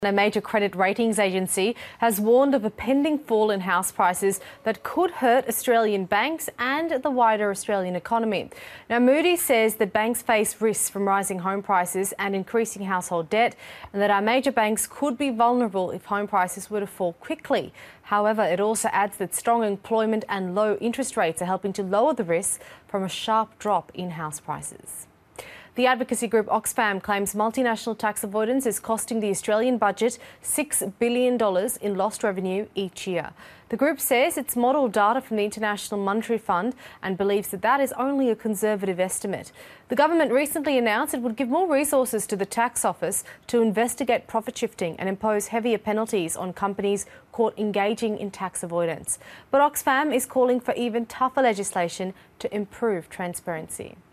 A major credit ratings agency has warned of a pending fall in house prices that could hurt Australian banks and the wider Australian economy. Now, Moody's says that banks face risks from rising home prices and increasing household debt, and that our major banks could be vulnerable if home prices were to fall quickly. However, it also adds that strong employment and low interest rates are helping to lower the risks from a sharp drop in house prices. The advocacy group Oxfam claims multinational tax avoidance is costing the Australian budget $6 billion in lost revenue each year. The group says it's modelled data from the International Monetary Fund and believes that that is only a conservative estimate. The government recently announced it would give more resources to the tax office to investigate profit shifting and impose heavier penalties on companies caught engaging in tax avoidance. But Oxfam is calling for even tougher legislation to improve transparency.